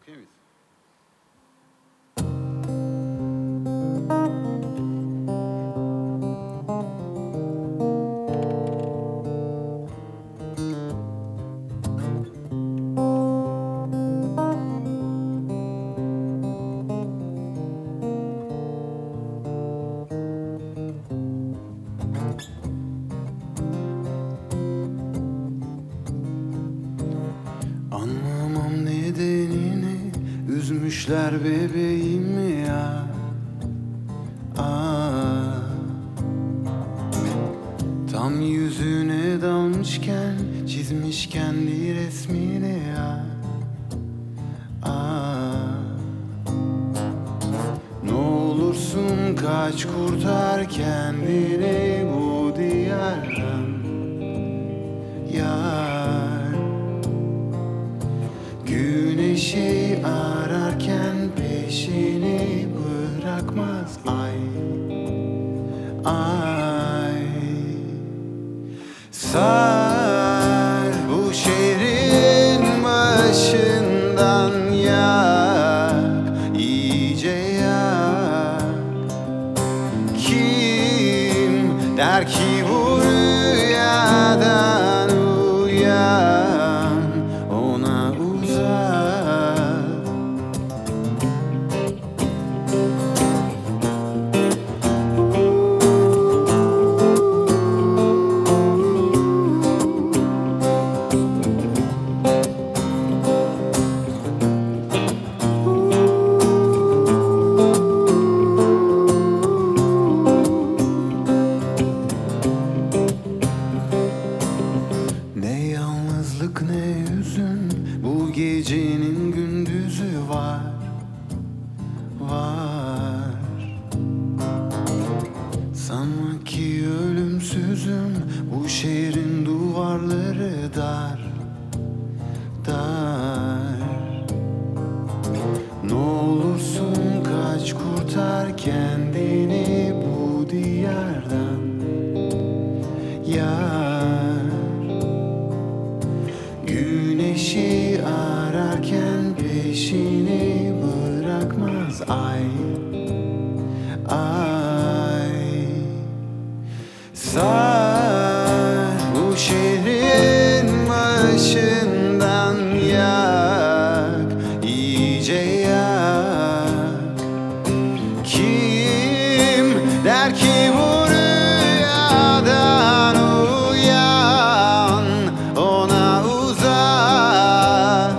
Temiz. Anlamam nedenini, üzmüşler bebeğimi ya. Tam yüzüne dalmışken, çizmiş kendi resmini ya. Ne olursun kaç, kurtar kendini bu diyardan yar. Güneşi ararken peşini bırakmaz ay. Sar bu şehrin başından yak, iyice yak. Kim der ki bu rüyadan uyan, ona uzak. Ne yalnızlık ne hüzün, bu gecenin gündüzü var, var. Sanma ki ölümsüzüm, bu şehrin duvarları dar, dar. Ne olursun kaç, kurtar kendini bu diyardan yar. Güneşi ararken peşini bırakmaz ay, ay. Sar bu şehrin başından yak, iyice yak. Kim der ki bu rüyadan uyan, ona uzak.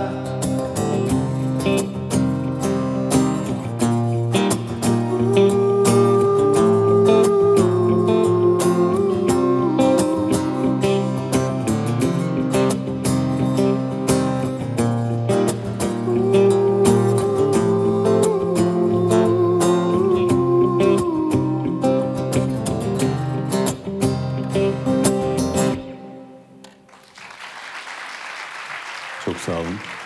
Çok sağ olun.